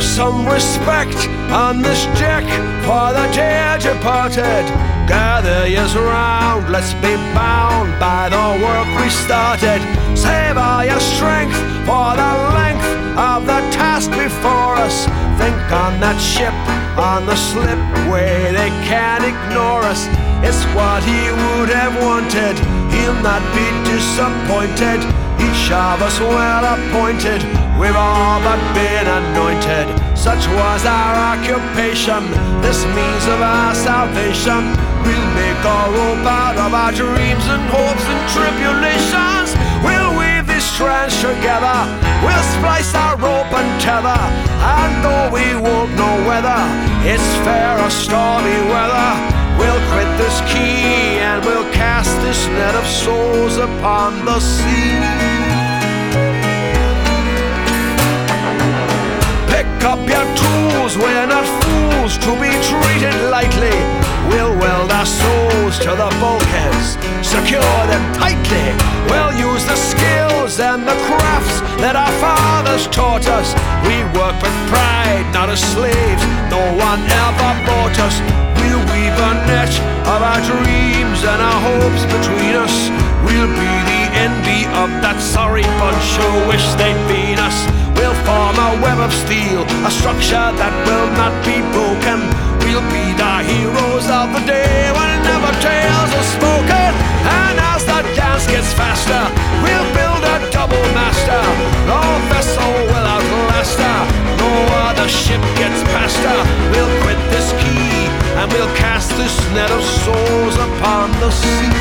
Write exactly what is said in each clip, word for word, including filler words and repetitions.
some respect on this deck for the dear departed. Gather yous round, let's be bound by the work we started. Save all your strength for the length of the task before us. Think on that ship on the slipway, they can't ignore us. It's what he would have wanted, he'll not be disappointed. Each of us well appointed, we've all but been anointed. Such was our occupation, this means of our salvation. We'll make a rope out of our dreams and hopes and tribulations. We'll weave these strands together, we'll splice our rope and tether. And though we won't know whether it's fair or stormy weather, we'll quit this key and we'll cast this net of souls upon the sea. Pick up your tools, we're not fools to be treated lightly. We'll weld our souls to the bulkheads, secure them tightly. We'll use the skills and the crafts that our fathers taught us. We work with pride, not as slaves, no one ever bought us. We'll weave a net of our dreams and our hopes between us. We'll be the envy of that sorry bunch who wish they'd been us. We'll form a web of steel, a structure that will not be broken. We'll be the heroes of the day whenever tales are spoken. And as the dance gets faster, we'll build a double master. No vessel will outlast her, no other ship gets past her. We'll quit this key and we'll cast this net of souls upon the sea.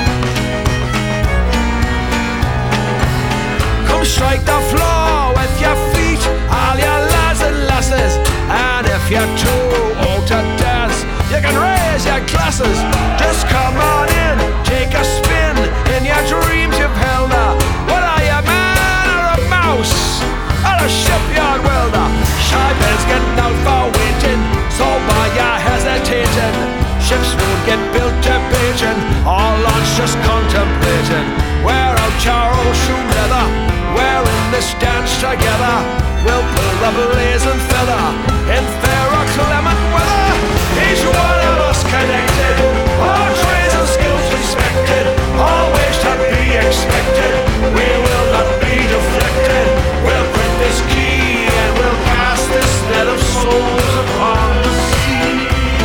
Come strike the floor with your feet, all your lads and lasses. And if you're too old to dance, you can raise your glasses. Just come on in, take a spin. In your dreams you've held her. What are you, man or a mouse? Or a shipyard welder? Sharpens getting out for waiting, so why you hesitating? Ships won't get built to Beijing, all launch just contemplating. Wear out your old shoe leather, we're in this dance together. We'll pull the blazing feather in fair or clement weather. Each one of us connected, our trades and skills respected, always to be expected. We will not be deflected. We'll quit this key and we'll cast this net of souls upon the sea.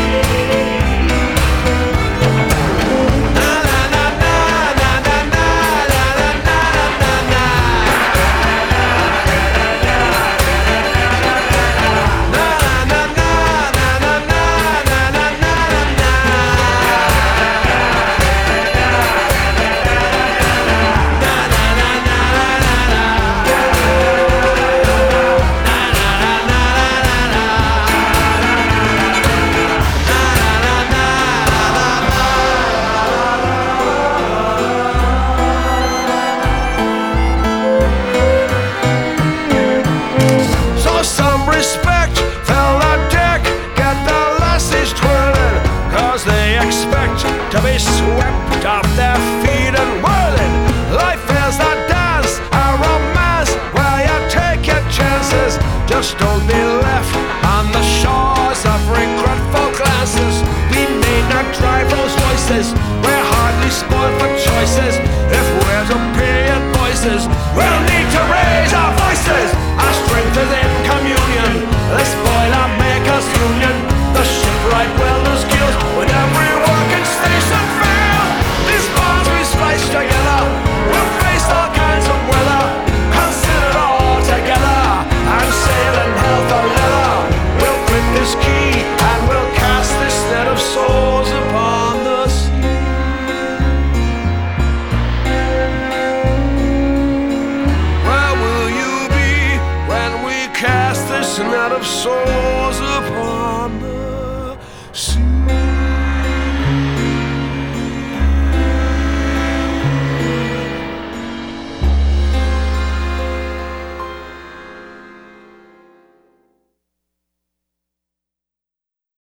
To be swept off their feet and whirling. Life is a dance, a romance, where you take your chances. Just don't be left on the shores of regretful glances. We may not drive those voices, we're hardly spoiled for choices. If we're to pay voices, we'll need to raise our voices. Our strength is in command.